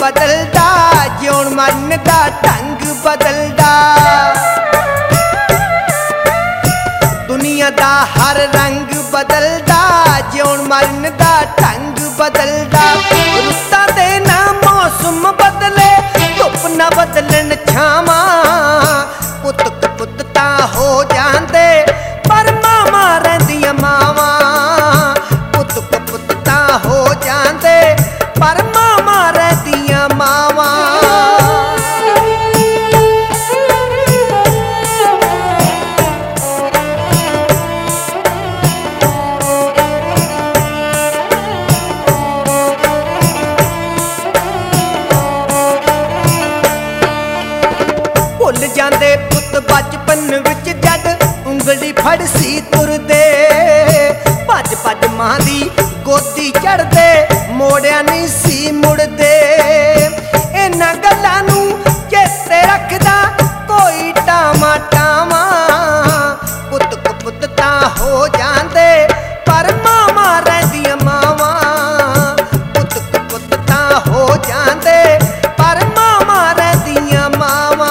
बदलदा, जिउण मरण दा ढंग बदलदा। दुनिया दा हर रंग बदलदा, जिउण मरण दा ढंग बदलदा। रुत्तां दे ना मौसम बदले, धुप ना बदलन छावां। पुत कपुत तां हो जांदे, पर मावां रहिंदियां मावां। पुत कपुत तां हो जांदे, पर मावां रहिंदियां मावां। भुल जांदे पुत बचपन विच जद उंगली फड़सी तुरदे। भज भज मां दी गोदी चढ़दे, मोड़िया नहीं सी मुड़दे। इन्हां गल्लां नूं चेते रखदा कोई टावां टावां। पुत कपुत तां हो जांदे, पर मावां रहिंदियां मावां। पुत कपुत तां हो जांदे, पर मावां रहिंदियां मावां।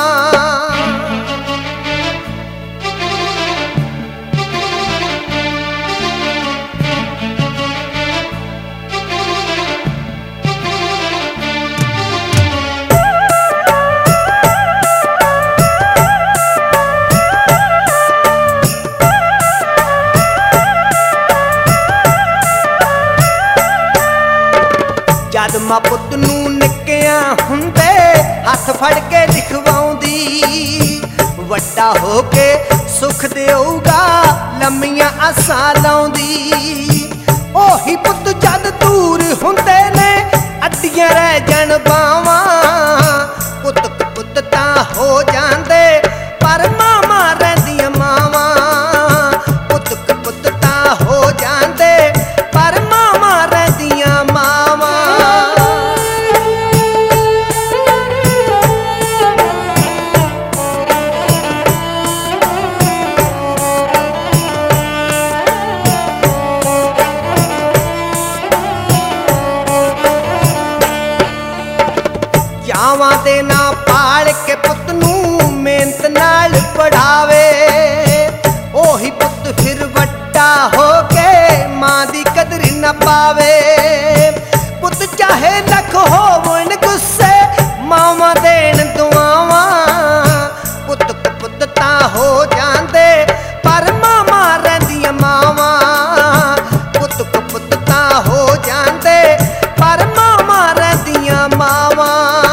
जद मां पुत नूं निक्कियां हुंदे हथ फड़ के दिखवाउंदी। वड्डा हो के सुख देऊगा लम्मियां आसां लाउंदी। ओही पुत जद दूर हुंदे ने अड्डियां रह जाण बावां। पुत कपुत तां हो जांदे, पर मावां रहिंदियां मावां। पुत कपुत तां हो जांदे, पर मावां रहिंदियां मावां। चावां दे ना पाल के पुत नूं मेहनत नाल पढ़ावे। ओही पुत फिर वड्डा हो के मां दी कदर न पावे। पुत चाहे लख होवन गुस्से, मावां देण दुआवां। पुत कपुत तां हो जांदे, पर मावां रहिंदियां मावां। पुत कपुत तां हो जांदे, पर मावां रहिंदियां मावां।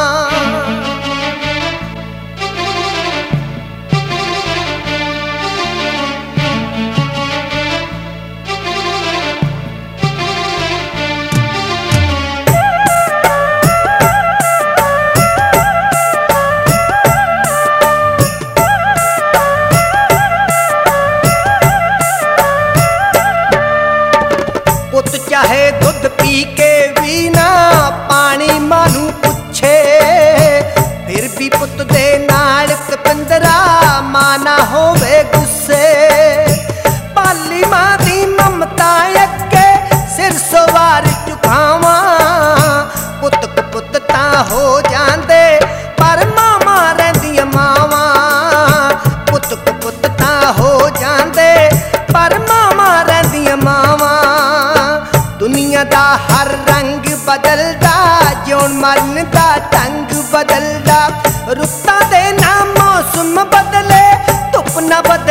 पुत चाहे दुध पी के भी ना पानी मानू पुछे। फिर भी पुत दे नाल कपिंदरा मां ना होवे गुस्से। पाली मां दी ममता अगे सिर सवार झुकावां। पुत कपुत तां हो जांदे, पर मावां रहिंदियां मावां। पुत कपुत तां हो जांदे, पर मावां रहिंदियां मावां। दुनिया दा हर रंग बदलदा, जिउण मरण दा ढंग बदलदा। रुत्तां दे ना मौसम बदले, धुप ना बदले।